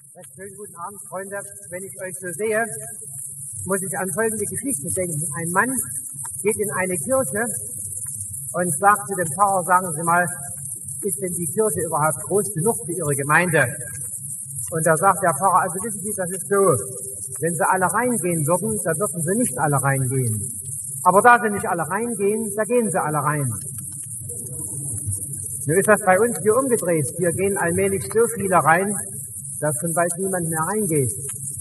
Recht schönen guten Abend, Freunde. Wenn ich euch so sehe, muss ich an folgende Geschichte denken. Ein Mann geht in eine Kirche und sagt zu dem Pfarrer, sagen Sie mal, ist denn die Kirche überhaupt groß genug für Ihre Gemeinde? Und da sagt der Pfarrer, also wissen Sie, das ist so, wenn Sie alle reingehen würden, dann würden Sie nicht alle reingehen. Aber da Sie nicht alle reingehen, da gehen Sie alle rein. Nun ist das bei uns hier umgedreht. Hier gehen allmählich so viele rein, dass schon bald niemand mehr reingeht.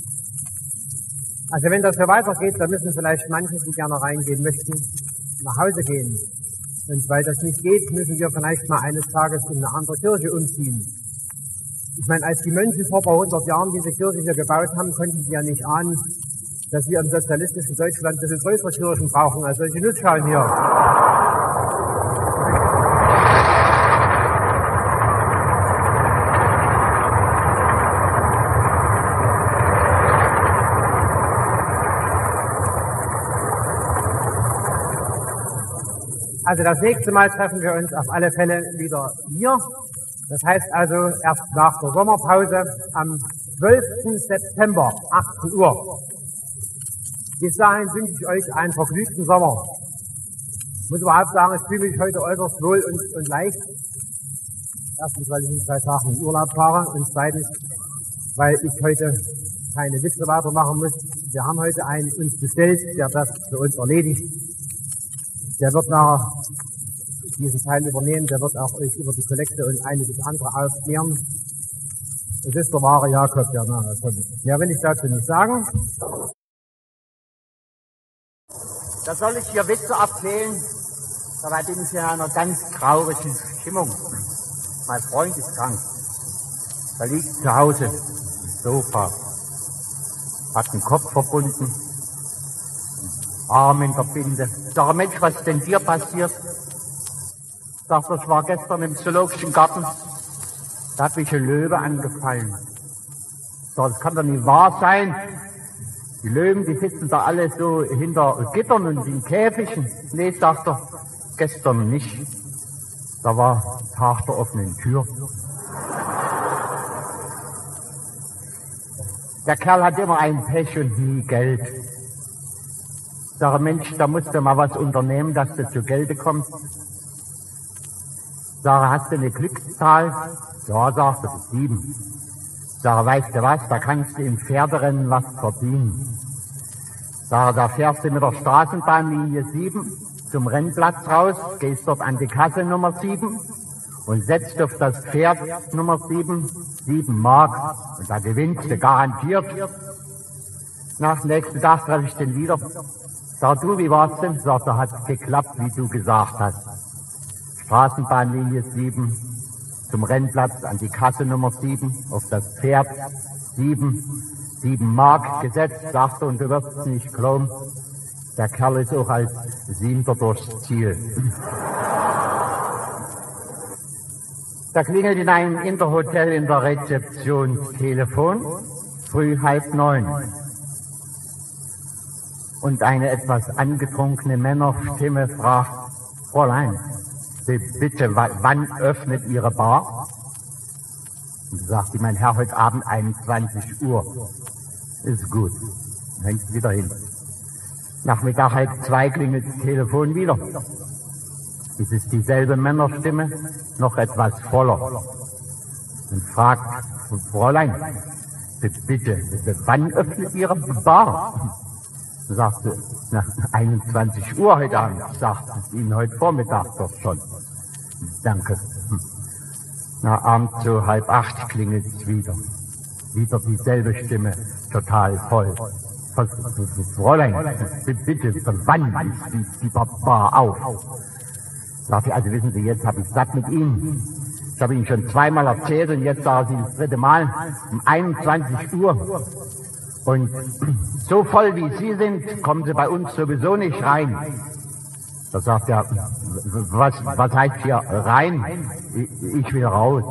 Also wenn das so weitergeht, dann müssen vielleicht manche, die gerne reingehen möchten, nach Hause gehen. Und weil das nicht geht, müssen wir vielleicht mal eines Tages in eine andere Kirche umziehen. Ich meine, als die Mönche vor ein paar 100 Jahren diese Kirche hier gebaut haben, konnten sie ja nicht ahnen, dass wir im sozialistischen Deutschland ein bisschen größere Kirchen brauchen als solche Nutzschalen hier. Also das nächste Mal treffen wir uns auf alle Fälle wieder hier. Das heißt also erst nach der Sommerpause am 12. September, 18 Uhr. Bis dahin wünsche ich euch einen vergnügten Sommer. Ich muss überhaupt sagen, ich fühle mich heute äußerst wohl und leicht. Erstens, weil ich in 2 Tagen in Urlaub fahre und zweitens, weil ich heute keine Witze weitermachen muss. Wir haben heute einen uns bestellt, der das für uns erledigt. Der wird nachher diesen Teil übernehmen, der wird auch euch über die Kollekte und einiges andere aufklären. Es ist der wahre Jakob, der nachher kommt. Mehr will ich dazu nicht sagen. Da soll ich hier Witze erzählen, dabei bin ich in einer ganz traurigen Stimmung. Mein Freund ist krank. Er liegt zu Hause im Sofa, hat den Kopf verbunden, Arm in der Binde. Sag, Mensch, was ist denn dir passiert? Sagt, das war gestern im Zoologischen Garten. Da hat mich ein Löwe angefallen. Sag, das kann doch nicht wahr sein. Die Löwen, die sitzen da alle so hinter Gittern und in Käfigen. Nee, sagt er, gestern nicht. Da war Tag der offenen Tür. Der Kerl hat immer ein Pech und nie Geld. Sag, Mensch, da musst du mal was unternehmen, dass du zu Gelde kommst. Sag, hast du eine Glückszahl? Ja, sagt er, 7. Sag, weißt du was, da kannst du im Pferderennen was verdienen. Sag, da fährst du mit der Straßenbahnlinie 7 zum Rennplatz raus, gehst dort an die Kasse Nummer 7 und setzt auf das Pferd Nummer 7 Mark. Und da gewinnst du garantiert. Nach dem nächsten Tag treffe ich den wieder. Sag, du, wie war's denn? Sagt er, hat geklappt, wie du gesagt hast. Straßenbahnlinie 7 zum Rennplatz an die Kasse Nummer 7, auf das Pferd 7 Mark gesetzt, sagt er, und du wirst es nicht glauben, der Kerl ist auch als 7. durchs Ziel. Da klingelt in einem Interhotel in der Rezeption das Telefon, früh 8:30. Und eine etwas angetrunkene Männerstimme fragt, Fräulein, bitte, wann öffnet Ihre Bar? Und sagt sie, mein Herr, heute Abend 21 Uhr. Ist gut. Hängt sie wieder hin. Nachmittag 1:30 klingelt das Telefon wieder. Es ist dieselbe Männerstimme, noch etwas voller. Und fragt, Fräulein, bitte, wann öffnet Ihre Bar? Sagt sie, nach 21 Uhr heute Abend. Sagt es Ihnen heute Vormittag doch schon. Danke. Na, abends so 7:30 klingelt es wieder. Wieder dieselbe Stimme, total voll. Fräulein, bitte, wann ist die Bar auf? Sagt sie, also wissen Sie, jetzt habe ich satt mit Ihnen. Ich habe Ihnen schon 2-mal erzählt und jetzt sagen Sie das 3. Mal um 21 Uhr. Und so voll wie Sie sind, kommen Sie bei uns sowieso nicht rein. Da sagt er, was heißt hier rein? Ich will raus.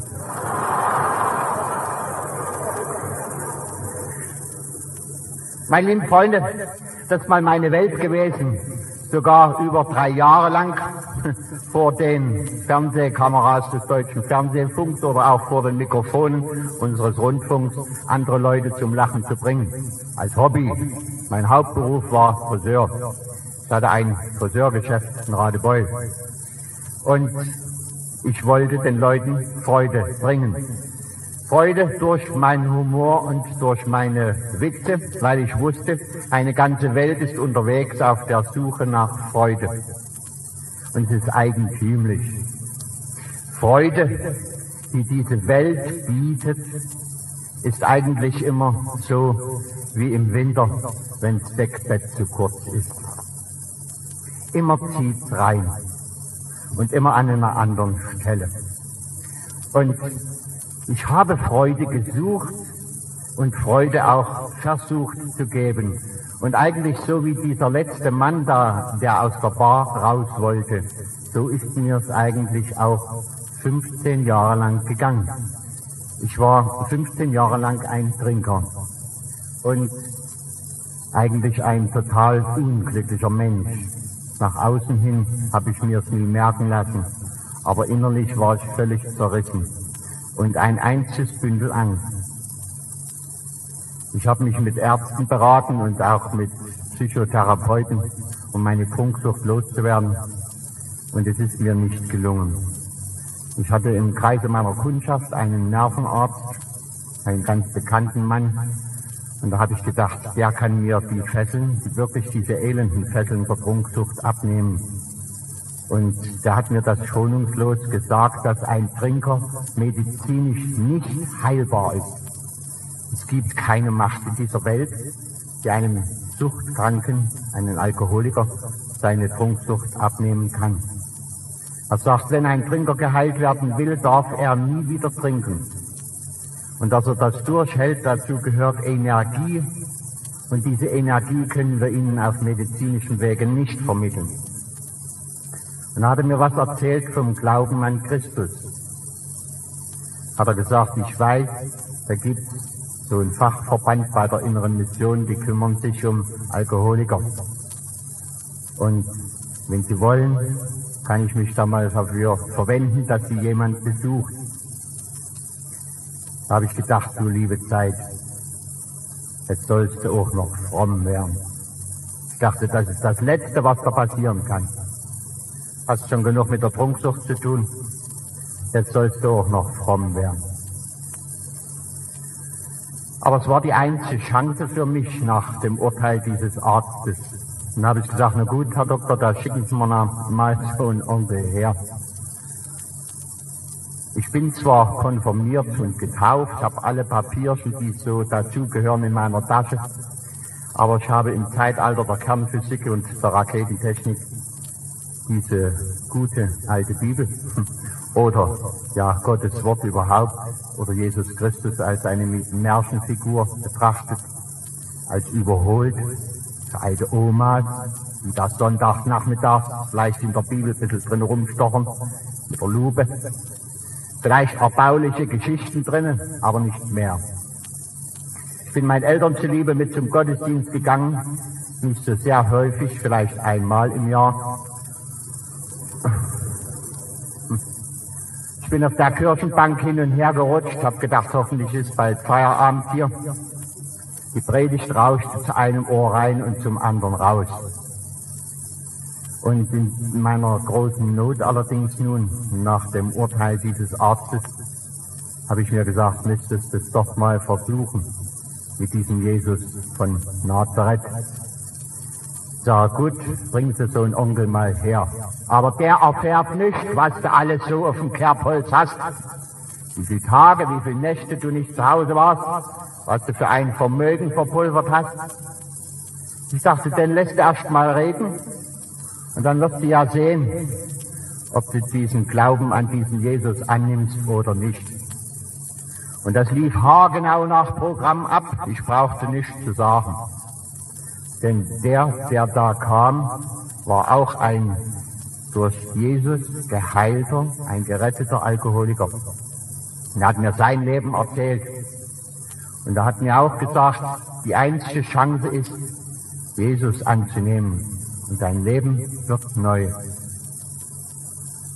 Meine lieben Freunde, das ist mal meine Welt gewesen. Sogar über 3 Jahre lang. vor den Fernsehkameras des Deutschen Fernsehfunks oder auch vor den Mikrofonen unseres Rundfunks andere Leute zum Lachen zu bringen. Als Hobby. Mein Hauptberuf war Friseur. Ich hatte ein Friseurgeschäft in Radebeul. Und ich wollte den Leuten Freude bringen. Freude durch meinen Humor und durch meine Witze, weil ich wusste, eine ganze Welt ist unterwegs auf der Suche nach Freude. Und es ist eigentümlich. Freude, die diese Welt bietet, ist eigentlich immer so wie im Winter, wenn das Deckbett zu kurz ist. Immer zieht's rein und immer an einer anderen Stelle. Und ich habe Freude gesucht und Freude auch versucht zu geben. Und eigentlich so wie dieser letzte Mann da, der aus der Bar raus wollte, so ist mir es eigentlich auch 15 Jahre lang gegangen. Ich war 15 Jahre lang ein Trinker und eigentlich ein total unglücklicher Mensch. Nach außen hin habe ich mir es nie merken lassen, aber innerlich war ich völlig zerrissen. Und ein einziges Bündel Angst. Ich habe mich mit Ärzten beraten und auch mit Psychotherapeuten, um meine Prunksucht loszuwerden. Und es ist mir nicht gelungen. Ich hatte im Kreise meiner Kundschaft einen Nervenarzt, einen ganz bekannten Mann. Und da habe ich gedacht, der kann mir die Fesseln, wirklich diese elenden Fesseln der Prunksucht abnehmen. Und der hat mir das schonungslos gesagt, dass ein Trinker medizinisch nicht heilbar ist. Es gibt keine Macht in dieser Welt, die einem Suchtkranken, einen Alkoholiker, seine Trunksucht abnehmen kann. Er sagt, wenn ein Trinker geheilt werden will, darf er nie wieder trinken. Und dass er das durchhält, dazu gehört Energie. Und diese Energie können wir ihnen auf medizinischem Wege nicht vermitteln. Und er hatte mir was erzählt vom Glauben an Christus. Hat er gesagt, ich weiß, da gibt es so einen Fachverband bei der Inneren Mission, die kümmern sich um Alkoholiker. Und wenn Sie wollen, kann ich mich da mal dafür verwenden, dass Sie jemand besucht. Da habe ich gedacht, du liebe Zeit, jetzt sollst du auch noch fromm werden. Ich dachte, das ist das Letzte, was da passieren kann. Hast schon genug mit der Trunksucht zu tun, jetzt sollst du auch noch fromm werden. Aber es war die einzige Chance für mich nach dem Urteil dieses Arztes. Dann habe ich gesagt, na gut, Herr Doktor, da schicken Sie mir mal so einen Onkel her. Ich bin zwar konfirmiert und getauft, habe alle Papierchen, die so dazugehören, in meiner Tasche, aber ich habe im Zeitalter der Kernphysik und der Raketentechnik diese gute alte Bibel oder ja Gottes Wort überhaupt oder Jesus Christus als eine Märchenfigur betrachtet, als überholt, für alte Omas, die da Sonntagnachmittags vielleicht in der Bibel ein bisschen drin rumstochern, mit der Lupe. Vielleicht erbauliche Geschichten drinnen, aber nicht mehr. Ich bin meinen Eltern zuliebe mit zum Gottesdienst gegangen, nicht so sehr häufig, vielleicht einmal im Jahr. Ich bin auf der Kirchenbank hin und her gerutscht, habe gedacht, hoffentlich ist bald Feierabend hier. Die Predigt rauschte zu einem Ohr rein und zum anderen raus. Und in meiner großen Not allerdings nun, nach dem Urteil dieses Arztes, habe ich mir gesagt, müsstest du es doch mal versuchen mit diesem Jesus von Nazareth. Sag gut, bringen Sie so einen Onkel mal her. Aber der erfährt nicht, was du alles so auf dem Kerbholz hast. Wie viele Tage, wie viele Nächte du nicht zu Hause warst, was du für ein Vermögen verpulvert hast. Ich dachte, den lässt du erst mal reden. Und dann wirst du ja sehen, ob du diesen Glauben an diesen Jesus annimmst oder nicht. Und das lief haargenau nach Programm ab. Ich brauchte nichts zu sagen. Denn der da kam, war auch ein durch Jesus geheilter, ein geretteter Alkoholiker. Und er hat mir sein Leben erzählt. Und er hat mir auch gesagt, die einzige Chance ist, Jesus anzunehmen. Und dein Leben wird neu.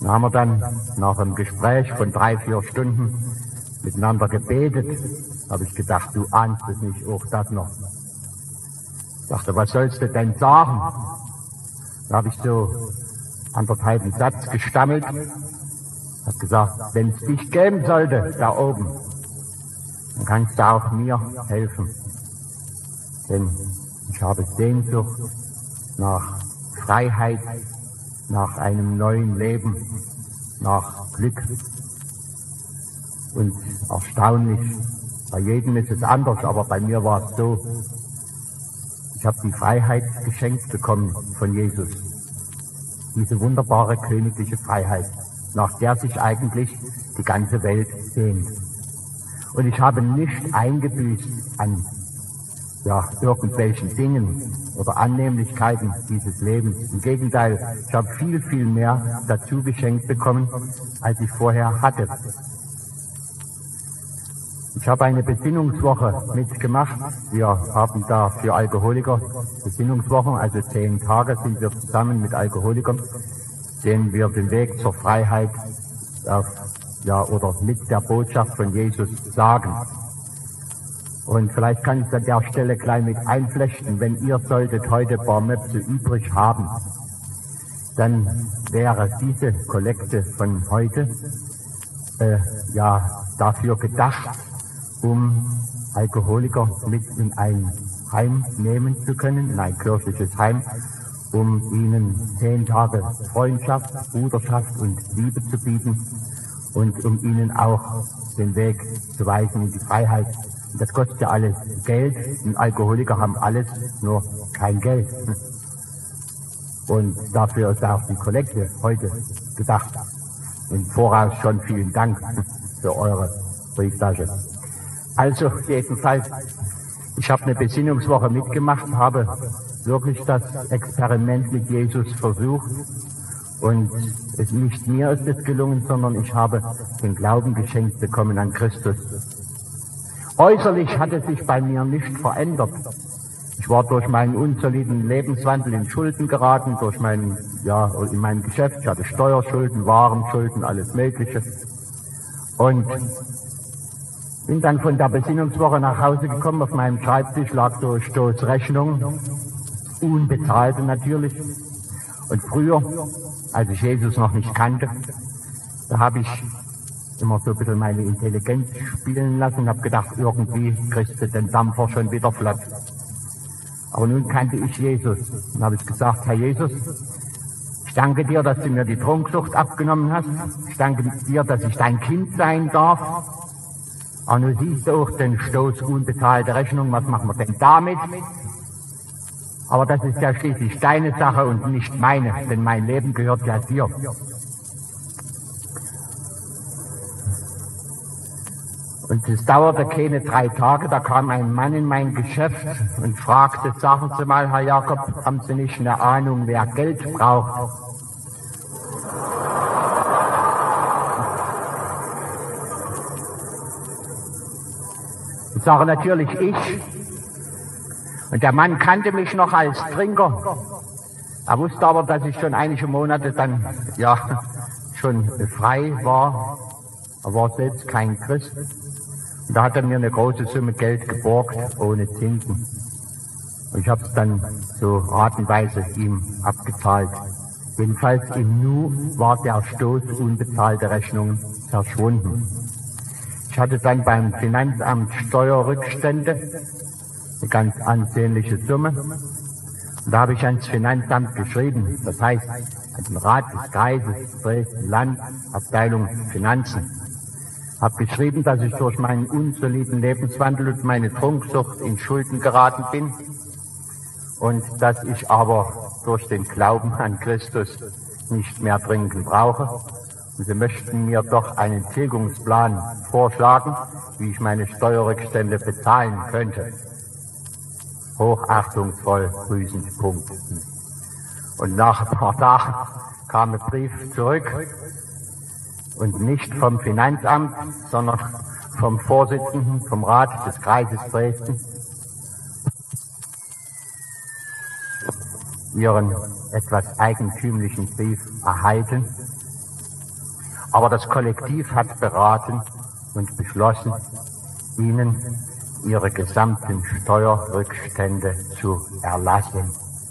Dann haben wir dann nach einem Gespräch von 3-4 Stunden miteinander gebetet. Habe ich gedacht, du ahnst es nicht, auch das noch. Ich dachte, was sollst du denn sagen? Da habe ich so anderthalb einen Satz gestammelt. Habe gesagt, wenn es dich geben sollte, da oben, dann kannst du auch mir helfen. Denn ich habe Sehnsucht nach Freiheit, nach einem neuen Leben, nach Glück. Und erstaunlich, bei jedem ist es anders, aber bei mir war es so, ich habe die Freiheit geschenkt bekommen von Jesus. Diese wunderbare königliche Freiheit, nach der sich eigentlich die ganze Welt sehnt. Und ich habe nicht eingebüßt an irgendwelchen Dingen oder Annehmlichkeiten dieses Lebens. Im Gegenteil, ich habe viel, viel mehr dazu geschenkt bekommen, als ich vorher hatte. Ich habe eine Besinnungswoche mitgemacht. Wir haben da für Alkoholiker Besinnungswochen, also 10 Tage sind wir zusammen mit Alkoholikern, denen wir den Weg zur Freiheit oder mit der Botschaft von Jesus sagen. Und vielleicht kann ich es an der Stelle gleich mit einflechten, wenn ihr solltet heute ein paar Möpse übrig haben, dann wäre diese Kollekte von heute dafür gedacht, um Alkoholiker mit in ein Heim nehmen zu können, in ein kirchliches Heim, um ihnen 10 Tage Freundschaft, Bruderschaft und Liebe zu bieten und um ihnen auch den Weg zu weisen in die Freiheit. Und das kostet ja alles Geld. Und Alkoholiker haben alles, nur kein Geld. Und dafür ist auch die Kollekte heute gedacht. Im Voraus schon vielen Dank für eure Brieftasche. Also jedenfalls, ich habe eine Besinnungswoche mitgemacht, habe wirklich das Experiment mit Jesus versucht. Und nicht mir ist es gelungen, sondern ich habe den Glauben geschenkt bekommen an Christus. Äußerlich hat es sich bei mir nicht verändert. Ich war durch meinen unsoliden Lebenswandel in Schulden geraten, in meinem Geschäft. Ich hatte Steuerschulden, Warenschulden, alles Mögliche. Und bin dann von der Besinnungswoche nach Hause gekommen. Auf meinem Schreibtisch lag so eine Stoßrechnung, unbezahlte natürlich. Und früher, als ich Jesus noch nicht kannte, da habe ich immer so ein bisschen meine Intelligenz spielen lassen und habe gedacht, irgendwie kriegst du den Dampfer schon wieder flott. Aber nun kannte ich Jesus. Dann habe ich gesagt, Herr Jesus, ich danke dir, dass du mir die Trunksucht abgenommen hast. Ich danke dir, dass ich dein Kind sein darf. Aber nun siehst du auch den Stoß unbezahlte Rechnung. Was machen wir denn damit? Aber das ist ja schließlich deine Sache und nicht meine, denn mein Leben gehört ja dir. Und es dauerte keine 3 Tage, da kam ein Mann in mein Geschäft und fragte, sagen Sie mal, Herr Jakob, haben Sie nicht eine Ahnung, wer Geld braucht? Ich sage natürlich ich. Und der Mann kannte mich noch als Trinker. Er wusste aber, dass ich schon einige Monate dann, schon frei war. Er war selbst kein Christ. Und da hat er mir eine große Summe Geld geborgt, ohne Zinsen. Und ich habe es dann so ratenweise ihm abgezahlt. Jedenfalls im Nu war der Stoß unbezahlte Rechnungen verschwunden. Ich hatte dann beim Finanzamt Steuerrückstände, eine ganz ansehnliche Summe. Und da habe ich ans Finanzamt geschrieben, das heißt, an den Rat des Kreises Dresden-Land, Abteilung Finanzen. Habe geschrieben, dass ich durch meinen unsoliden Lebenswandel und meine Trunksucht in Schulden geraten bin und dass ich aber durch den Glauben an Christus nicht mehr trinken brauche. Und sie möchten mir doch einen Tilgungsplan vorschlagen, wie ich meine Steuerrückstände bezahlen könnte. Hochachtungsvoll grüßend, Punkt. Und nach ein paar Tagen kam ein Brief zurück. Und nicht vom Finanzamt, sondern vom Vorsitzenden, vom Rat des Kreises Dresden, ihren etwas eigentümlichen Brief erhalten. Aber das Kollektiv hat beraten und beschlossen, ihnen ihre gesamten Steuerrückstände zu erlassen.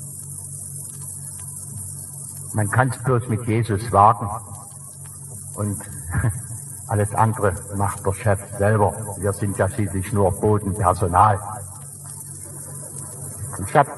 Man kann es bloß mit Jesus wagen und alles andere macht der Chef selber. Wir sind ja schließlich nur Bodenpersonal. Ich habe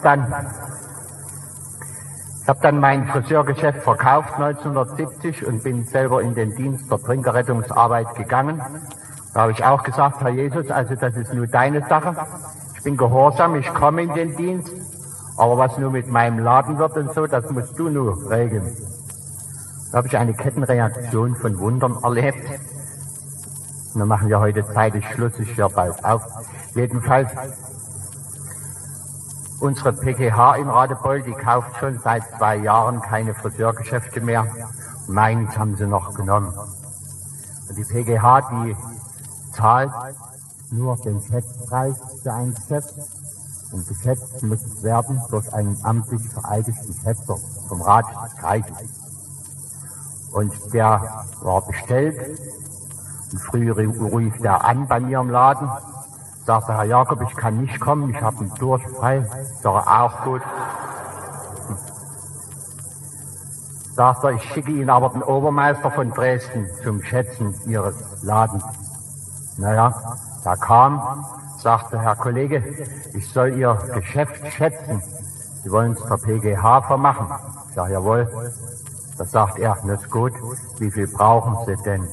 dann mein Friseurgeschäft verkauft 1970 und bin selber in den Dienst der Trinkerrettungsarbeit gegangen. Da habe ich auch gesagt, Herr Jesus, also das ist nur deine Sache. Ich bin gehorsam, ich komme in den Dienst, aber was nur mit meinem Laden wird und so, das musst du nur regeln. Da habe ich eine Kettenreaktion von Wundern erlebt. Und dann machen wir heute zeitig Schluss, ich höre bald auf. Jedenfalls, unsere PGH in Radebeul, die kauft schon seit 2 Jahren keine Friseurgeschäfte mehr. Meins haben sie noch genommen. Und die PGH, die zahlt nur den Schätzpreis für ein Geschäft. Und geschätzt muss es werden durch einen amtlich vereidigten Schätzer vom Rat des Kreises. Und der war bestellt. Und früh rief der an bei mir im Laden, sagte, Herr Jakob, ich kann nicht kommen, ich habe einen Durchfall. Sag auch gut. Sagt er, ich schicke Ihnen aber den Obermeister von Dresden zum Schätzen Ihres Ladens. Naja, da kam, sagte, Herr Kollege, ich soll Ihr Geschäft schätzen. Sie wollen es der PGH vermachen. Ich sage, jawohl. Da sagt er, das ist gut, wie viel brauchen Sie denn?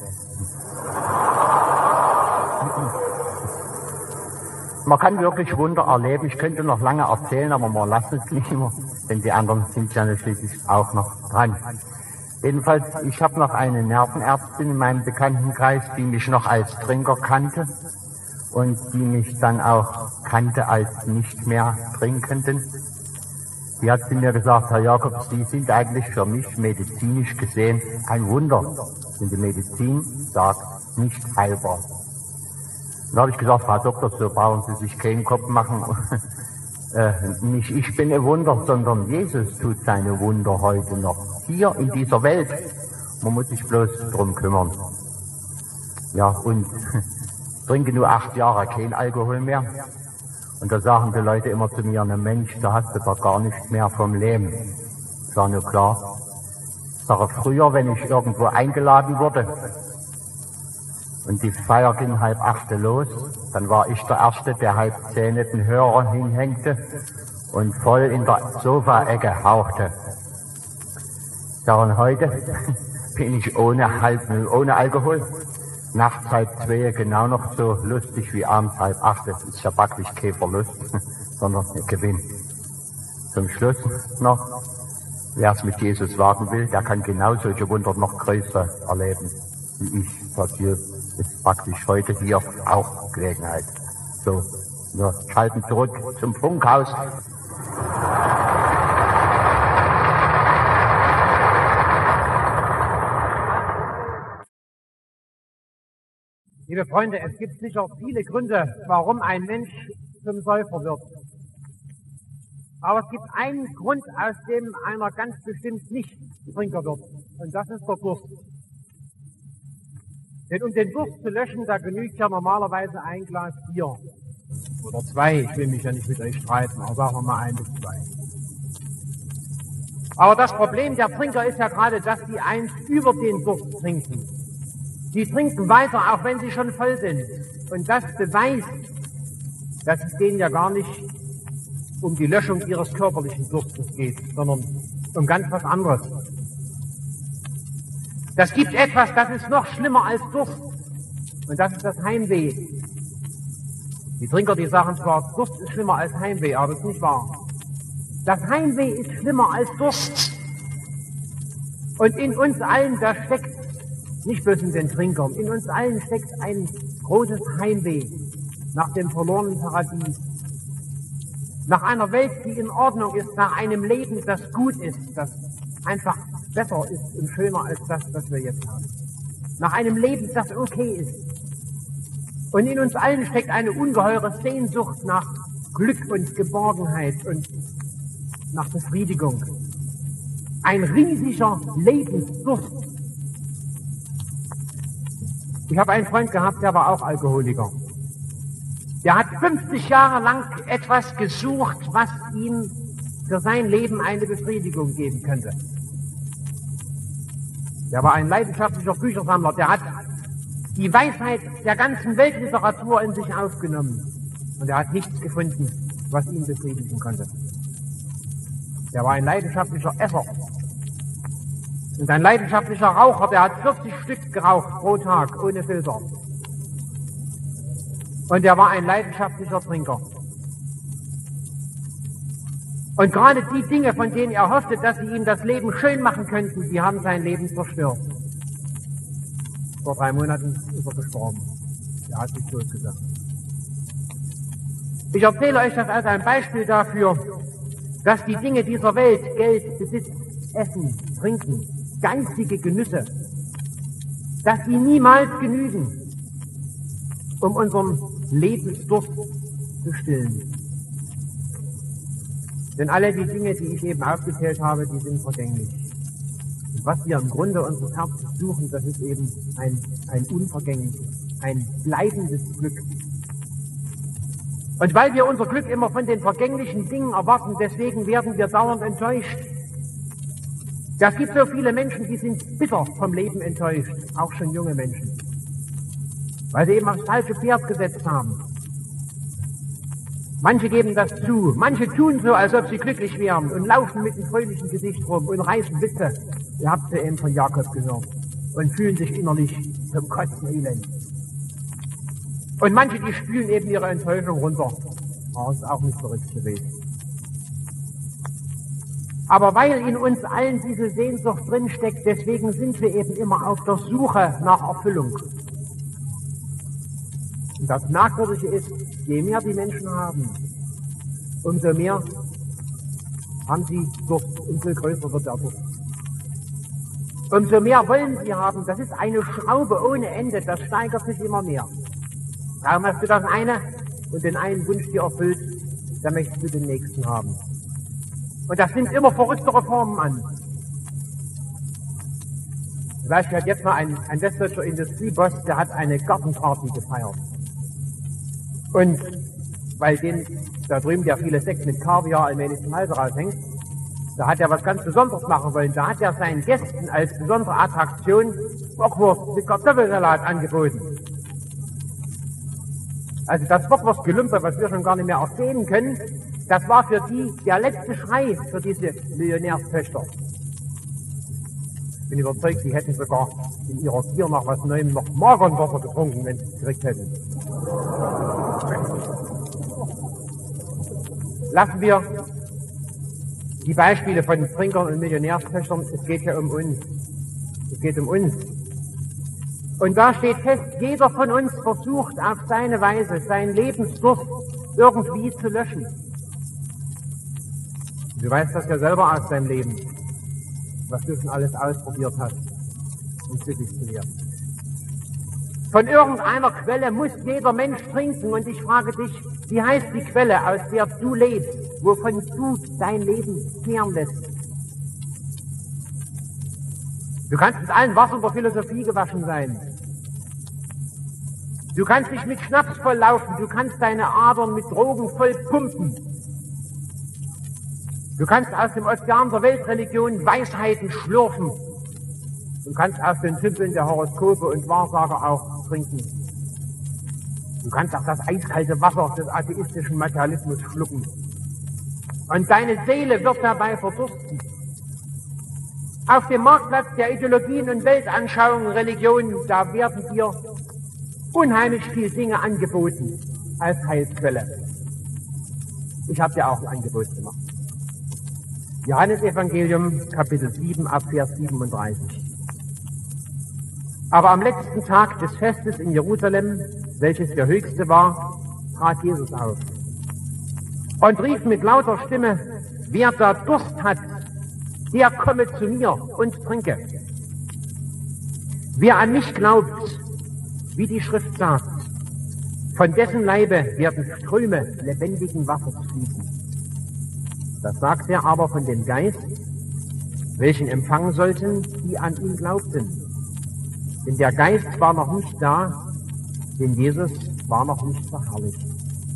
Man kann wirklich Wunder erleben. Ich könnte noch lange erzählen, aber man lassen es lieber, denn die anderen sind ja schließlich auch noch dran. Jedenfalls, ich habe noch eine Nervenärztin in meinem Bekanntenkreis, die mich noch als Trinker kannte und die mich dann auch kannte als nicht mehr Trinkenden. Die hat zu mir gesagt, Herr Jakob, Sie sind eigentlich für mich medizinisch gesehen ein Wunder, denn die Medizin sagt nicht heilbar. Da habe ich gesagt, Frau Doktor, so brauchen Sie sich keinen Kopf machen. Nicht ich bin ein Wunder, sondern Jesus tut seine Wunder heute noch. Hier in dieser Welt. Man muss sich bloß drum kümmern. Ja, und ich trinke nur 8 Jahre kein Alkohol mehr. Und da sagen die Leute immer zu mir, na Mensch, da hast du doch gar nichts mehr vom Leben. Ich sage, nur klar. Ich sage, früher, wenn ich irgendwo eingeladen wurde, und die Feier ging 7:30 los. Dann war ich der Erste, der 9:30 den Hörer hinhängte und voll in der Sofaecke hauchte. Ja, und heute bin ich ohne Alkohol. Nachts 2:30 genau noch so lustig wie abends 7:30. Das ist ja praktisch kein Verlust, sondern ein Gewinn. Zum Schluss noch, wer es mit Jesus wagen will, der kann genau solche Wunder noch größer erleben, wie ich. Das hier ist praktisch heute hier auch Gelegenheit. So, wir schalten zurück zum Funkhaus. Liebe Freunde, es gibt sicher viele Gründe, warum ein Mensch zum Säufer wird. Aber es gibt einen Grund, aus dem einer ganz bestimmt nicht Trinker wird. Und das ist der Durst. Denn um den Durst zu löschen, da genügt ja normalerweise ein Glas Bier. Oder 2, ich will mich ja nicht mit euch streiten, aber sagen wir mal 1 bis 2. Aber das Problem der Trinker ist ja gerade, dass die eins über den Durst trinken. Die trinken weiter, auch wenn sie schon voll sind. Und das beweist, dass es denen ja gar nicht um die Löschung ihres körperlichen Durstes geht, sondern um ganz was anderes. Das gibt etwas, das ist noch schlimmer als Durst. Und das ist das Heimweh. Die Trinker, die sagen zwar, Durst ist schlimmer als Heimweh, aber das ist nicht wahr. Das Heimweh ist schlimmer als Durst. Und in uns allen, da steckt, nicht bloß in den Trinkern, in uns allen steckt ein großes Heimweh nach dem verlorenen Paradies. Nach einer Welt, die in Ordnung ist, nach einem Leben, das gut ist, das einfach besser ist und schöner als das, was wir jetzt haben. Nach einem Leben, das okay ist. Und in uns allen steckt eine ungeheure Sehnsucht nach Glück und Geborgenheit und nach Befriedigung. Ein riesiger Lebensdurst. Ich habe einen Freund gehabt, der war auch Alkoholiker. Der hat 50 Jahre lang etwas gesucht, was ihm für sein Leben eine Befriedigung geben könnte. Der war ein leidenschaftlicher Büchersammler, der hat die Weisheit der ganzen Weltliteratur in sich aufgenommen. Und er hat nichts gefunden, was ihn befriedigen konnte. Der war ein leidenschaftlicher Esser. Und ein leidenschaftlicher Raucher, der hat 40 Stück geraucht pro Tag, ohne Filter. Und er war ein leidenschaftlicher Trinker. Und gerade die Dinge, von denen er hoffte, dass sie ihm das Leben schön machen könnten, die haben sein Leben zerstört. Vor 3 Monaten ist er gestorben. Er hat sich totgesagt. Ich erzähle euch das als ein Beispiel dafür, dass die Dinge dieser Welt, Geld, Besitz, Essen, Trinken, geistige Genüsse, dass sie niemals genügen, um unseren Lebensdurst zu stillen. Denn alle die Dinge, die ich eben aufgezählt habe, die sind vergänglich. Und was wir im Grunde unseres Herzens suchen, das ist eben ein unvergängliches, ein bleibendes Glück. Und weil wir unser Glück immer von den vergänglichen Dingen erwarten, deswegen werden wir dauernd enttäuscht. Es gibt so viele Menschen, die sind bitter vom Leben enttäuscht, auch schon junge Menschen, weil sie eben aufs falsche Pferd gesetzt haben. Manche geben das zu, manche tun so, als ob sie glücklich wären und laufen mit einem fröhlichen Gesicht rum und reißen Witze. Ihr habt sie eben von Jakob gehört und fühlen sich innerlich zum Kotzen elend. Und manche, die spülen eben ihre Enttäuschung runter. Aber es ist auch nicht verrückt gewesen. Aber weil in uns allen diese Sehnsucht drinsteckt, deswegen sind wir eben immer auf der Suche nach Erfüllung. Und das Merkwürdige ist, je mehr die Menschen haben, umso mehr haben sie Durst, umso größer wird der Durst. Umso mehr wollen sie haben, das ist eine Schraube ohne Ende, das steigert sich immer mehr. Darum hast du das eine und den einen Wunsch dir erfüllt, dann möchtest du den nächsten haben. Und das nimmt immer verrücktere Formen an. Zum Beispiel hat jetzt mal ein westdeutscher Industrieboss, der hat eine Gartenparty gefeiert. Und weil da drüben ja viele Sekt mit Kaviar allmählich zum Hals raushängt, da hat er was ganz Besonderes machen wollen. Da hat er seinen Gästen als besondere Attraktion Bockwurst mit Kartoffelsalat angeboten. Also das Bockwurstgelümper, was wir schon gar nicht mehr ersehen können, das war für die der letzte Schrei für diese Millionärstöchter. Ich bin überzeugt, sie hätten sogar in ihrer Gier nach was Neuem noch Magerwasser getrunken, wenn sie es gekriegt hätten. Lassen wir die Beispiele von Trinkern und Millionärstöchtern, es geht ja um uns. Es geht um uns. Und da steht fest, jeder von uns versucht auf seine Weise, seinen Lebensdurst irgendwie zu löschen. Du weißt das ja selber aus deinem Leben, was du schon alles ausprobiert hast, um glücklich zu werden. Von irgendeiner Quelle muss jeder Mensch trinken und ich frage dich, wie heißt die Quelle, aus der du lebst, wovon du dein Leben zehren lässt? Du kannst mit allen Wassern der Philosophie gewaschen sein. Du kannst dich mit Schnaps volllaufen, du kannst deine Adern mit Drogen voll pumpen. Du kannst aus dem Ozean der Weltreligion Weisheiten schlürfen. Du kannst aus den Tümpeln der Horoskope und Wahrsager auch trinken. Du kannst auch das eiskalte Wasser des atheistischen Materialismus schlucken. Und deine Seele wird dabei verdursten. Auf dem Marktplatz der Ideologien und Weltanschauungen, Religionen, da werden dir unheimlich viele Dinge angeboten als Heilsquelle. Ich habe dir auch ein Angebot gemacht. Johannesevangelium, Kapitel 7, ab Vers 37. Aber am letzten Tag des Festes in Jerusalem, welches der höchste war, trat Jesus auf und rief mit lauter Stimme, wer da Durst hat, der komme zu mir und trinke. Wer an mich glaubt, wie die Schrift sagt, von dessen Leibe werden Ströme lebendigen Wassers fließen. Das sagt er aber von dem Geist, welchen empfangen sollten, die an ihn glaubten. Denn der Geist war noch nicht da, denn Jesus war noch nicht verherrlicht.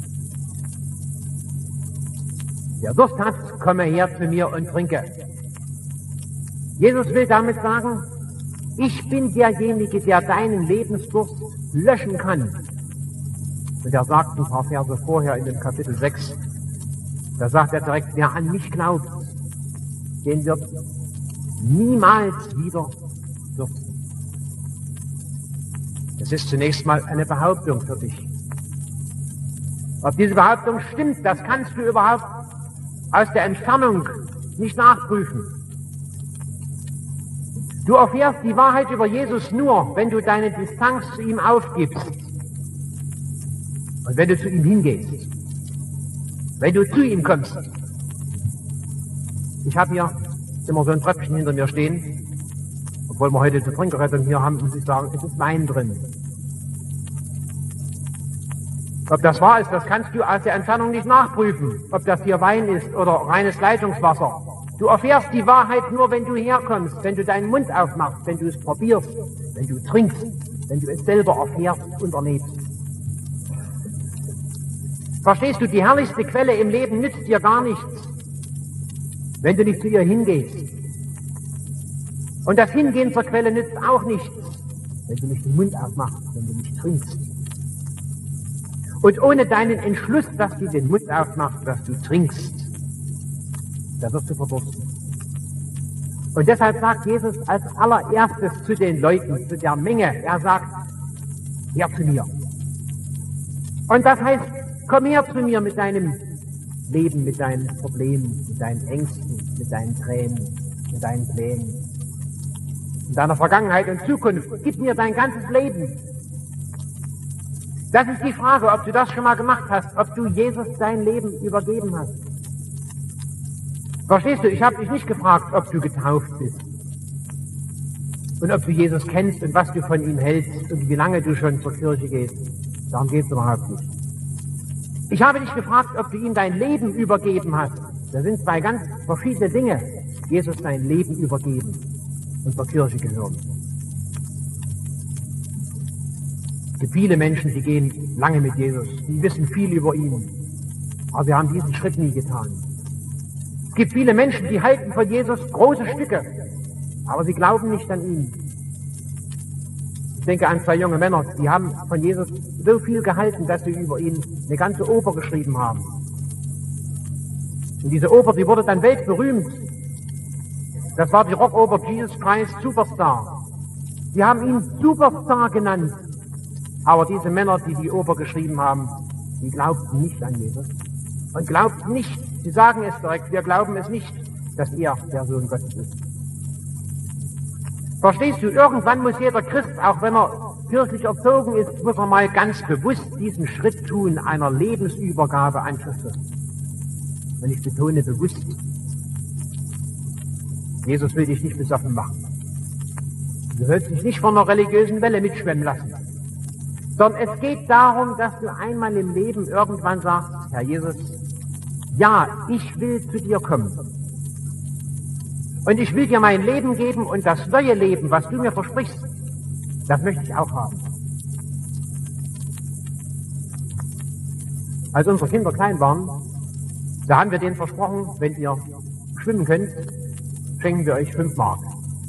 Wer Durst hat, komme her zu mir und trinke. Jesus will damit sagen, ich bin derjenige, der deinen Lebensdurst löschen kann. Und er sagt ein paar Verse vorher in dem Kapitel 6, da sagt er direkt, wer an mich glaubt, den wird niemals wieder dürsten. Das ist zunächst mal eine Behauptung für dich. Ob diese Behauptung stimmt, das kannst du überhaupt aus der Entfernung nicht nachprüfen. Du erfährst die Wahrheit über Jesus nur, wenn du deine Distanz zu ihm aufgibst und wenn du zu ihm hingehst, wenn du zu ihm kommst. Ich habe hier immer so ein Tröpfchen hinter mir stehen, obwohl wir heute zur Trinkerrettung hier haben, muss ich sagen, es ist Wein drin. Ob das wahr ist, das kannst du aus der Entfernung nicht nachprüfen, ob das hier Wein ist oder reines Leitungswasser. Du erfährst die Wahrheit nur, wenn du herkommst, wenn du deinen Mund aufmachst, wenn du es probierst, wenn du trinkst, wenn du es selber erfährst und erlebst. Verstehst du, die herrlichste Quelle im Leben nützt dir gar nichts, wenn du nicht zu ihr hingehst. Und das Hingehen zur Quelle nützt auch nichts, wenn du nicht den Mund aufmachst, wenn du nicht trinkst. Und ohne deinen Entschluss, dass du den Mund aufmachst, dass du trinkst, da wirst du verdursten. Und deshalb sagt Jesus als allererstes zu den Leuten, zu der Menge, er sagt, her zu mir. Und das heißt, komm her zu mir mit deinem Leben, mit deinen Problemen, mit deinen Ängsten, mit deinen Tränen, mit deinen Plänen, mit deiner Vergangenheit und Zukunft. Gib mir dein ganzes Leben. Das ist die Frage, ob du das schon mal gemacht hast, ob du Jesus dein Leben übergeben hast. Verstehst du, ich habe dich nicht gefragt, ob du getauft bist und ob du Jesus kennst und was du von ihm hältst und wie lange du schon zur Kirche gehst. Darum geht es überhaupt nicht. Ich habe dich gefragt, ob du ihm dein Leben übergeben hast. Das sind zwei ganz verschiedene Dinge. Jesus dein Leben übergeben und zur Kirche gehören. Es gibt viele Menschen, die gehen lange mit Jesus, die wissen viel über ihn, aber sie haben diesen Schritt nie getan. Es gibt viele Menschen, die halten von Jesus große Stücke, aber sie glauben nicht an ihn. Ich denke an zwei junge Männer, die haben von Jesus so viel gehalten, dass sie über ihn eine ganze Oper geschrieben haben. Und diese Oper, die wurde dann weltberühmt. Das war die Rockoper Jesus Christ Superstar. Sie haben ihn Superstar genannt. Aber diese Männer, die die Oper geschrieben haben, die glaubten nicht an Jesus. Und glaubten nicht, sie sagen es direkt, wir glauben es nicht, dass er der Sohn Gottes ist. Verstehst du, irgendwann muss jeder Christ, auch wenn er kirchlich erzogen ist, muss er mal ganz bewusst diesen Schritt tun, einer Lebensübergabe an Christus. Und ich betone bewusst, Jesus will dich nicht besoffen machen. Du sollst dich nicht von einer religiösen Welle mitschwemmen lassen. Sondern es geht darum, dass du einmal im Leben irgendwann sagst, Herr Jesus, ja, ich will zu dir kommen. Und ich will dir mein Leben geben und das neue Leben, was du mir versprichst, das möchte ich auch haben. Als unsere Kinder klein waren, da haben wir denen versprochen, wenn ihr schwimmen könnt, schenken wir euch 5 Mark.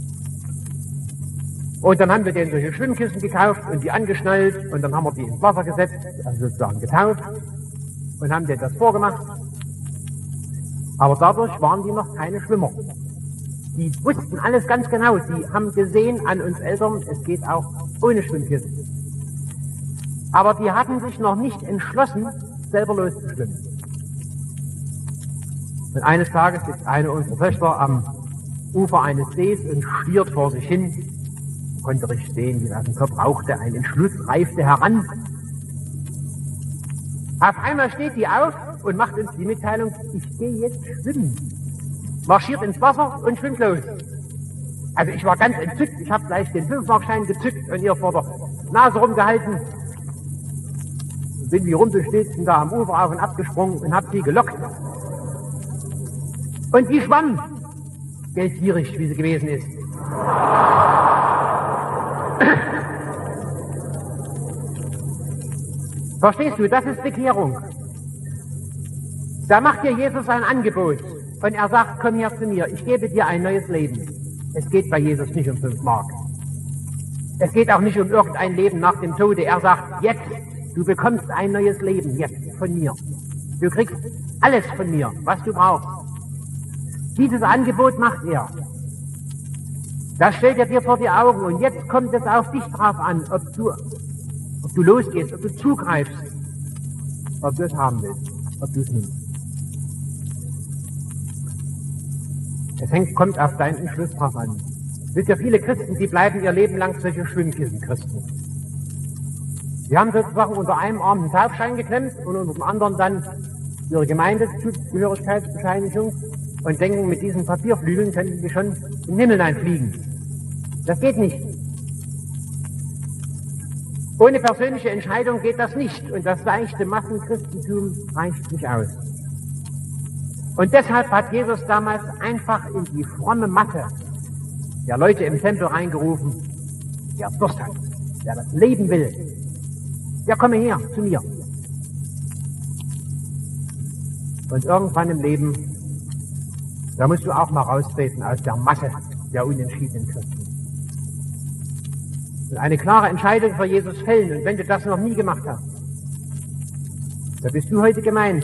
Und dann haben wir denen solche Schwimmkissen gekauft und die angeschnallt und dann haben wir die ins Wasser gesetzt, also sozusagen getaucht und haben denen das vorgemacht. Aber dadurch waren die noch keine Schwimmer. Die wussten alles ganz genau. Die haben gesehen an uns Eltern, es geht auch ohne Schwimmkissen. Aber die hatten sich noch nicht entschlossen, selber loszuschwimmen. Und eines Tages sitzt eine unserer Töchter am Ufer eines Sees und stiert vor sich hin. Konnte richtig sehen, wie es aus dem Kopf rauchte, ein Entschluss reifte heran. Auf einmal steht die auf und macht uns die Mitteilung, ich gehe jetzt schwimmen. Marschiert ins Wasser und schwimmt los. Also ich war ganz entzückt, ich habe gleich den 5-Markschein gezückt und ihr vor der Nase rumgehalten. Bin wie Rumpelstilzchen da am Ufer auf und ab gesprungen und hab sie gelockt. Und die schwamm, geldgierig wie sie gewesen ist. Verstehst du, das ist Bekehrung. Da macht dir Jesus ein Angebot und er sagt, komm her zu mir, ich gebe dir ein neues Leben. Es geht bei Jesus nicht um 5 Mark. Es geht auch nicht um irgendein Leben nach dem Tode. Er sagt, jetzt, du bekommst ein neues Leben, jetzt von mir. Du kriegst alles von mir, was du brauchst. Dieses Angebot macht er. Das stellt er dir vor die Augen und jetzt kommt es auf dich drauf an, ob du losgehst, ob du zugreifst, ob du es haben willst, ob du es nimmst. Es kommt auf deinen Entschluss drauf an. Wisst ihr, viele Christen, die bleiben ihr Leben lang solche Schwimmkissen-Christen. Die haben sozusagen unter einem Arm einen Taufschein geklemmt und unter dem anderen dann ihre Gemeindezugehörigkeitsbescheinigung und denken, mit diesen Papierflügeln könnten sie schon in den Himmel einfliegen. Das geht nicht. Ohne persönliche Entscheidung geht das nicht und das leichte Massenchristentum reicht nicht aus. Und deshalb hat Jesus damals einfach in die fromme Masse der Leute im Tempel reingerufen, der Durst hat, der das Leben will, der komme her zu mir. Und irgendwann im Leben, da musst du auch mal raustreten aus der Masse der unentschiedenen Christen. Und eine klare Entscheidung für Jesus fällen. Und wenn du das noch nie gemacht hast, da bist du heute gemeint.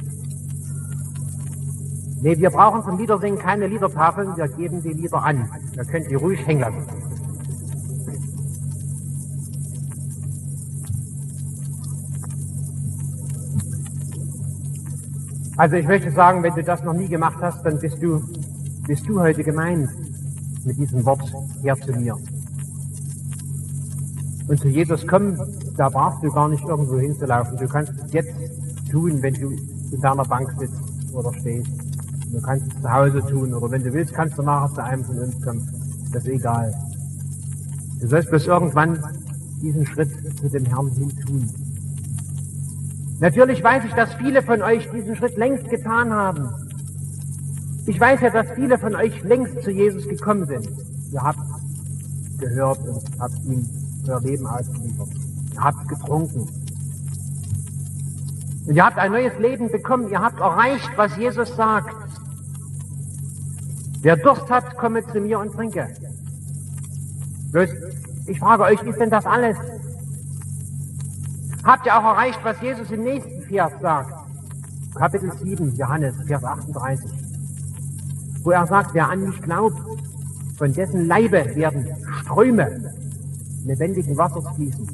Nee, wir brauchen zum Liedersingen keine Liedertafeln, wir geben die Lieder an. Ihr könnt die ruhig hängen lassen. Also ich möchte sagen, wenn du das noch nie gemacht hast, dann bist du heute gemeint mit diesem Wort, her zu mir. Und zu Jesus kommen, da brauchst du gar nicht irgendwo hinzulaufen. Du kannst es jetzt tun, wenn du in deiner Bank sitzt oder stehst. Du kannst es zu Hause tun oder wenn du willst, kannst du nachher zu einem von uns kommen. Das ist egal. Du sollst bloß irgendwann diesen Schritt zu dem Herrn hin tun. Natürlich weiß ich, dass viele von euch diesen Schritt längst getan haben. Ich weiß ja, dass viele von euch längst zu Jesus gekommen sind. Ihr habt gehört und habt ihm euer Leben ausgeliefert. Ihr habt getrunken. Und ihr habt ein neues Leben bekommen. Ihr habt erreicht, was Jesus sagt. Wer Durst hat, komme zu mir und trinke. Bloß, ich frage euch, ist denn das alles? Habt ihr auch erreicht, was Jesus im nächsten Vers sagt? Kapitel 7, Johannes, Vers 38. Wo er sagt, wer an mich glaubt, von dessen Leibe werden Ströme lebendigen Wassers fließen.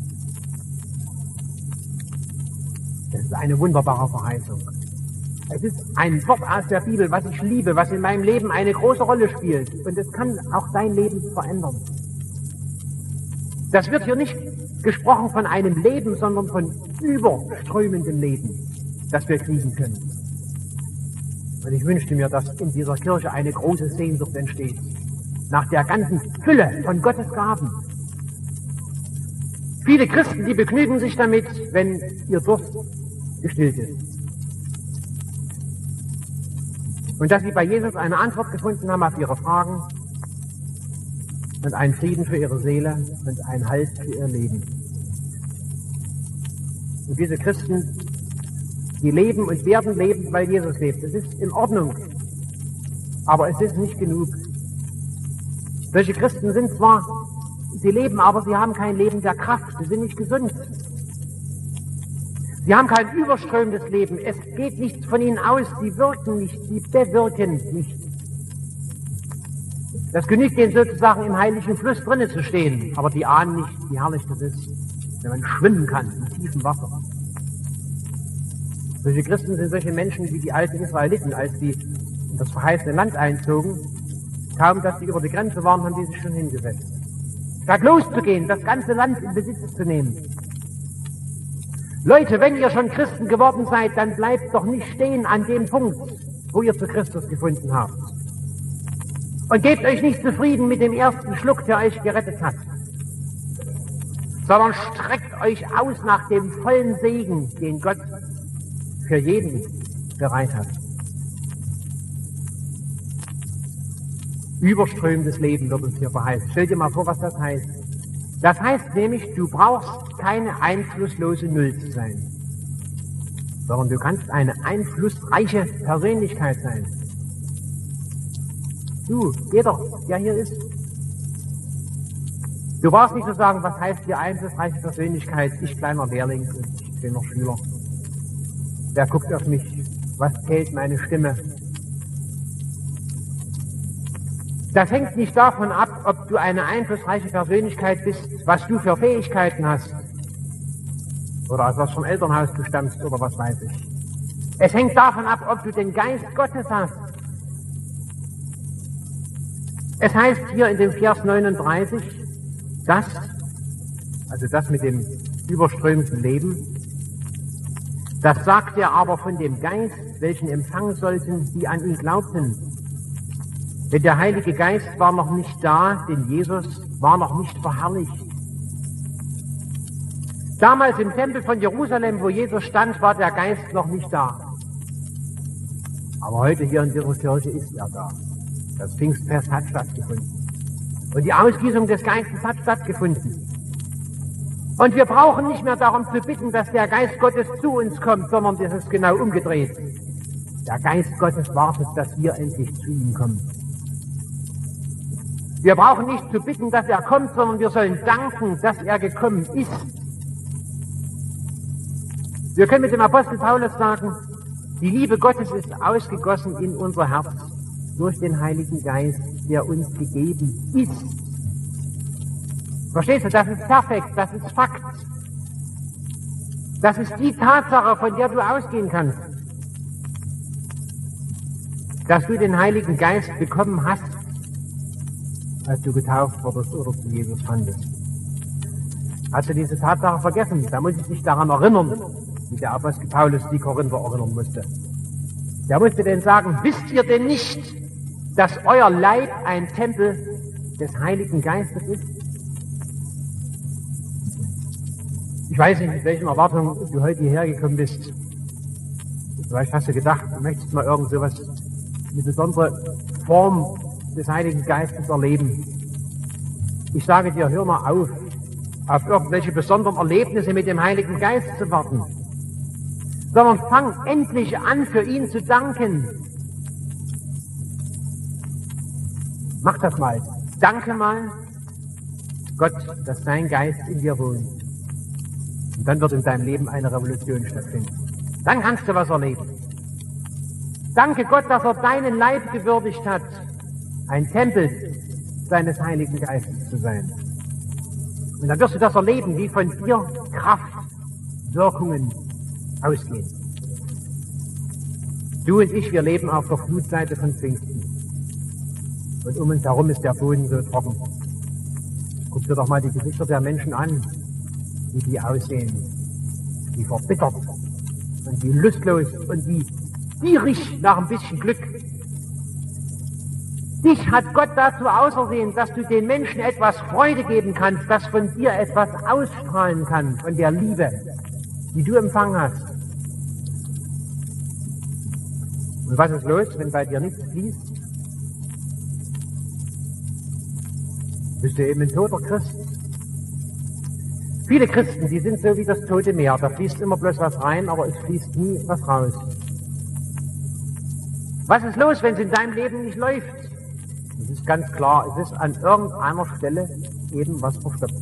Das ist eine wunderbare Verheißung. Es ist ein Wort aus der Bibel, was ich liebe, was in meinem Leben eine große Rolle spielt. Und es kann auch dein Leben verändern. Das wird hier nicht gesprochen von einem Leben, sondern von überströmendem Leben, das wir kriegen können. Und ich wünschte mir, dass in dieser Kirche eine große Sehnsucht entsteht, nach der ganzen Fülle von Gottes Gaben. Viele Christen, die begnügen sich damit, wenn ihr Durst gestillt ist. Und dass sie bei Jesus eine Antwort gefunden haben auf ihre Fragen und einen Frieden für ihre Seele und einen Halt für ihr Leben. Und diese Christen, die leben und werden leben, weil Jesus lebt. Es ist in Ordnung, aber es ist nicht genug. Solche Christen sind zwar, sie leben, aber sie haben kein Leben der Kraft, sie sind nicht gesund. Sie haben kein überströmendes Leben, es geht nichts von ihnen aus, sie wirken nicht, sie bewirken nicht. Das genügt denen sozusagen im heiligen Fluss drinnen zu stehen, aber die ahnen nicht, wie herrlich das ist, wenn man schwimmen kann im tiefen Wasser. Solche Christen sind solche Menschen wie die alten Israeliten, als sie in das verheißene Land einzogen. Kaum, dass sie über die Grenze waren, haben die sich schon hingesetzt. Statt loszugehen, das ganze Land in Besitz zu nehmen. Leute, wenn ihr schon Christen geworden seid, dann bleibt doch nicht stehen an dem Punkt, wo ihr zu Christus gefunden habt. Und gebt euch nicht zufrieden mit dem ersten Schluck, der euch gerettet hat, sondern streckt euch aus nach dem vollen Segen, den Gott für jeden bereit hat. Überströmendes Leben wird uns hier verheißen. Stell dir mal vor, was das heißt. Das heißt nämlich, du brauchst keine einflusslose Null zu sein, sondern du kannst eine einflussreiche Persönlichkeit sein. Du, jeder, der hier ist. Du brauchst nicht zu sagen, was heißt hier einflussreiche Persönlichkeit, ich kleiner Lehrling und ich kleiner Schüler. Wer guckt auf mich? Was zählt meine Stimme? Das hängt nicht davon ab, ob du eine einflussreiche Persönlichkeit bist, was du für Fähigkeiten hast. Oder aus was vom Elternhaus du stammst oder was weiß ich. Es hängt davon ab, ob du den Geist Gottes hast. Es heißt hier in dem Vers 39, das mit dem überströmenden Leben, das sagt er aber von dem Geist, welchen empfangen sollten, die an ihn glaubten. Denn der Heilige Geist war noch nicht da, denn Jesus war noch nicht verherrlicht. Damals im Tempel von Jerusalem, wo Jesus stand, war der Geist noch nicht da. Aber heute hier in dieser Kirche ist er da. Das Pfingstfest hat stattgefunden. Und die Ausgießung des Geistes hat stattgefunden. Und wir brauchen nicht mehr darum zu bitten, dass der Geist Gottes zu uns kommt, sondern das ist genau umgedreht. Der Geist Gottes wartet, dass wir endlich zu ihm kommen. Wir brauchen nicht zu bitten, dass er kommt, sondern wir sollen danken, dass er gekommen ist. Wir können mit dem Apostel Paulus sagen, die Liebe Gottes ist ausgegossen in unser Herz durch den Heiligen Geist, der uns gegeben ist. Verstehst du, das ist perfekt, das ist Fakt. Das ist die Tatsache, von der du ausgehen kannst. Dass du den Heiligen Geist bekommen hast, als du getauft wurdest oder zu Jesus fandest. Hast du diese Tatsache vergessen? Da muss ich dich daran erinnern, wie der Apostel Paulus die Korinther erinnern musste. Der musste denen sagen, wisst ihr denn nicht, dass euer Leib ein Tempel des Heiligen Geistes ist? Ich weiß nicht, mit welchen Erwartungen du heute hierher gekommen bist. Vielleicht hast du gedacht, du möchtest mal irgend sowas, eine besondere Form des Heiligen Geistes erleben. Ich sage dir, hör mal auf irgendwelche besonderen Erlebnisse mit dem Heiligen Geist zu warten, sondern fang endlich an, für ihn zu danken. Mach das mal. Danke mal Gott, dass dein Geist in dir wohnt. Und dann wird in deinem Leben eine Revolution stattfinden. Dann kannst du was erleben. Danke Gott, dass er deinen Leib gewürdigt hat, ein Tempel seines Heiligen Geistes zu sein. Und dann wirst du das erleben, wie von dir Kraft, Wirkungen ausgehen. Du und ich, wir leben auf der Flutseite von Pfingsten. Und um uns herum ist der Boden so trocken. Guck dir doch mal die Gesichter der Menschen an, wie die aussehen. Wie verbittert und wie lustlos und wie gierig nach ein bisschen Glück. Dich hat Gott dazu ausersehen, dass du den Menschen etwas Freude geben kannst, dass von dir etwas ausstrahlen kann, von der Liebe, die du empfangen hast. Und was ist los, wenn bei dir nichts fließt? Bist du eben ein toter Christ? Viele Christen, die sind so wie das Tote Meer. Da fließt immer bloß was rein, aber es fließt nie was raus. Was ist los, wenn es in deinem Leben nicht läuft? Es ist ganz klar, es ist an irgendeiner Stelle eben was verstopft.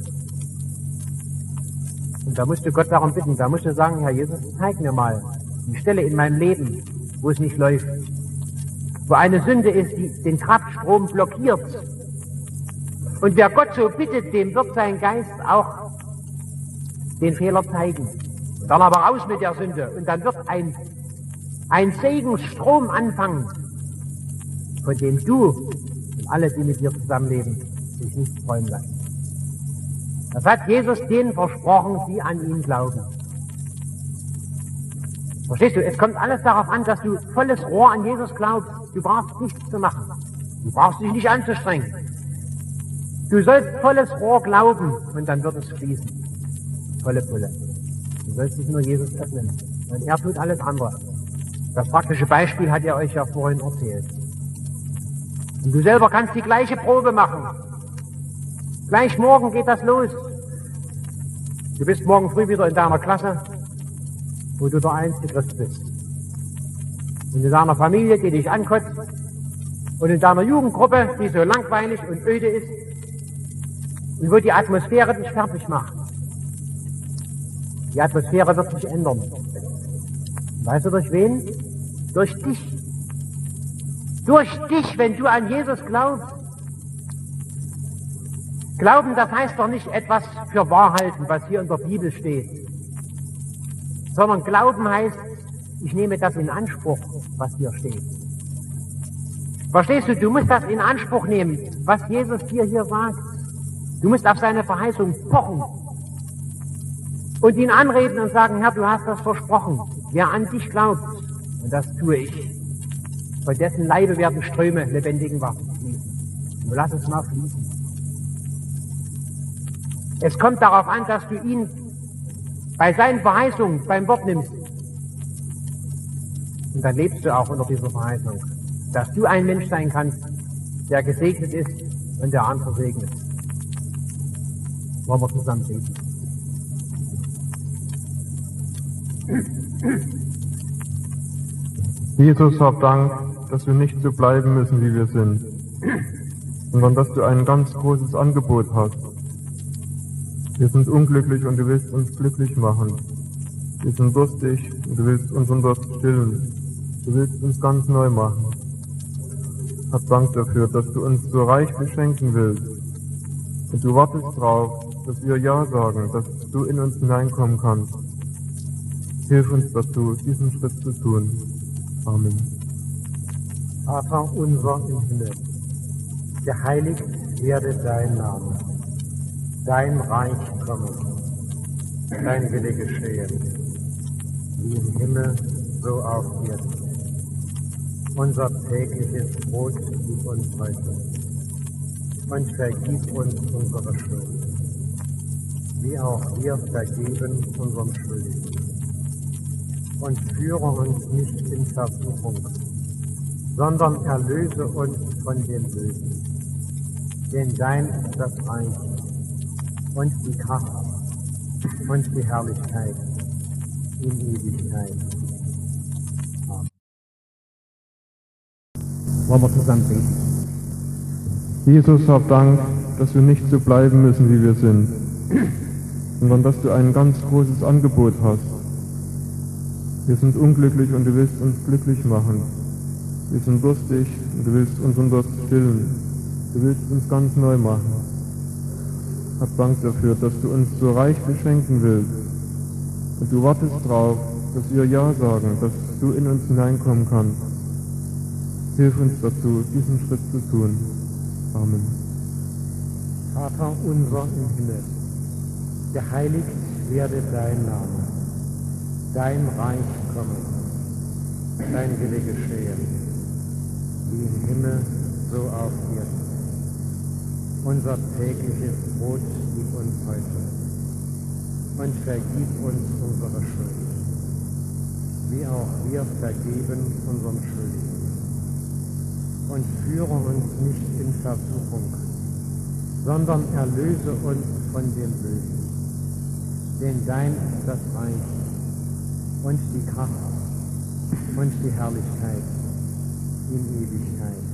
Und da musst du Gott darum bitten, da musst du sagen, Herr Jesus, zeig mir mal die Stelle in meinem Leben, wo es nicht läuft. Wo eine Sünde ist, die den Kraftstrom blockiert. Und wer Gott so bittet, dem wird sein Geist auch den Fehler zeigen. Dann aber raus mit der Sünde. Und dann wird ein Segensstrom anfangen, von dem du und alle, die mit dir zusammenleben, sich nicht träumen lassen. Das hat Jesus denen versprochen, die an ihn glauben. Verstehst du? Es kommt alles darauf an, dass du volles Rohr an Jesus glaubst. Du brauchst nichts zu machen. Du brauchst dich nicht anzustrengen. Du sollst volles Rohr glauben und dann wird es fließen. Volle Pulle. Du sollst dich nur Jesus öffnen. Und er tut alles andere. Das praktische Beispiel hat er euch ja vorhin erzählt. Und du selber kannst die gleiche Probe machen. Gleich morgen geht das los. Du bist morgen früh wieder in deiner Klasse, wo du der einzige Christ bist. Und in deiner Familie, die dich ankotzt, und in deiner Jugendgruppe, die so langweilig und öde ist, und wo die Atmosphäre dich fertig macht. Die Atmosphäre wird sich ändern. Weißt du durch wen? Durch dich. Durch dich, wenn du an Jesus glaubst. Glauben, das heißt doch nicht etwas für wahr halten, was hier in der Bibel steht. Sondern Glauben heißt, ich nehme das in Anspruch, was hier steht. Verstehst du, du musst das in Anspruch nehmen, was Jesus dir hier sagt. Du musst auf seine Verheißung pochen und ihn anreden und sagen, Herr, du hast das versprochen. Wer an dich glaubt, und das tue ich, von dessen Leibe werden Ströme lebendigen Wassers fließen. Nur lass es mal fließen. Es kommt darauf an, dass du ihn bei seinen Verheißungen beim Wort nimmst. Und dann lebst du auch unter dieser Verheißung, dass du ein Mensch sein kannst, der gesegnet ist und der andere segnet. Wollen wir zusammen beten. Jesus, hab Dank, dass wir nicht so bleiben müssen, wie wir sind, sondern dass du ein ganz großes Angebot hast. Wir sind unglücklich und du willst uns glücklich machen. Wir sind durstig und du willst unseren Durst stillen. Du willst uns ganz neu machen. Hab Dank dafür, dass du uns so reich beschenken willst. Und du wartest drauf, dass wir Ja sagen, dass du in uns hineinkommen kannst. Hilf uns dazu, diesen Schritt zu tun. Amen. Vater unser im Himmel, geheiligt werde dein Name. Dein Reich komme, dein Wille geschehe, wie im Himmel, so auf Erden. Unser tägliches Brot gib uns heute und vergib uns unsere Schuld, wie auch wir vergeben unseren Schuldigen. Und führe uns nicht in Versuchung, sondern erlöse uns von dem Bösen. Denn dein ist das Reich und die Kraft und die Herrlichkeit in Ewigkeit. Amen. Wollen wir zusammen beten? Jesus, hab Dank, dass wir nicht so bleiben müssen, wie wir sind, sondern dass du ein ganz großes Angebot hast. Wir sind unglücklich und du willst uns glücklich machen. Wir sind durstig und du willst unseren Durst stillen. Du willst uns ganz neu machen. Hab Dank dafür, dass du uns so reich beschenken willst. Und du wartest drauf, dass wir Ja sagen, dass du in uns hineinkommen kannst. Hilf uns dazu, diesen Schritt zu tun. Amen. Vater unser im Himmel, geheiligt werde dein Name. Dein Reich komme, dein Wille geschehe, wie im Himmel, so auf Erden. Unser tägliches Brot gib uns heute und vergib uns unsere Schuld, wie auch wir vergeben unseren Schuldigen. Und führe uns nicht in Versuchung, sondern erlöse uns von dem Bösen. Denn dein ist das Reich und die Kraft und die Herrlichkeit in Ewigkeit.